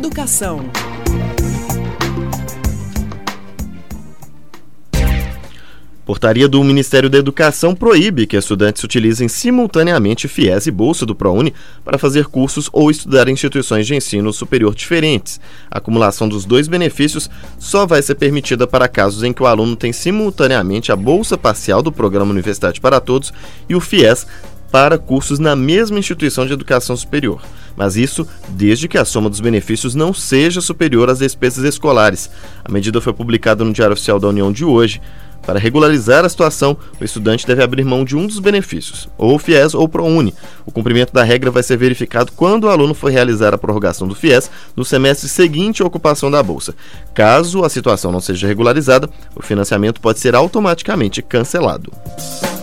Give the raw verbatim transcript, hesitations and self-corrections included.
Educação. Portaria do Ministério da Educação proíbe que estudantes utilizem simultaneamente FIES e Bolsa do ProUni para fazer cursos ou estudar em instituições de ensino superior diferentes. A acumulação dos dois benefícios só vai ser permitida para casos em que o aluno tem simultaneamente a Bolsa Parcial do Programa Universidade para Todos e o FIES para cursos na mesma instituição de educação superior. Mas isso desde que a soma dos benefícios não seja superior às despesas escolares. A medida foi publicada no Diário Oficial da União de hoje. Para regularizar a situação, o estudante deve abrir mão de um dos benefícios, ou FIES ou ProUni. O cumprimento da regra vai ser verificado quando o aluno for realizar a prorrogação do FIES no semestre seguinte à ocupação da bolsa. Caso a situação não seja regularizada, o financiamento pode ser automaticamente cancelado.